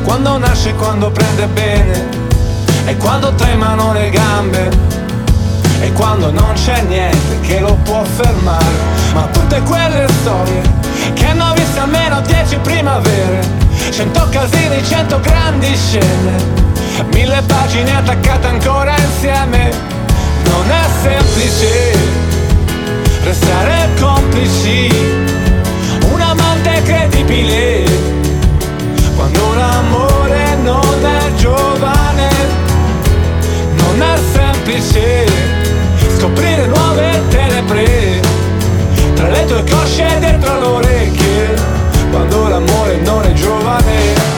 quando nasce, quando prende bene, e quando tremano le gambe, e quando non c'è niente che lo può fermare. Ma tutte quelle storie che hanno visto almeno 10 primavere, 100 casini, 100 grandi scene, 1000 pagine attaccate ancora insieme. Non è semplice restare complici, un amante credibile, quando l'amore non è giovane. Non è semplice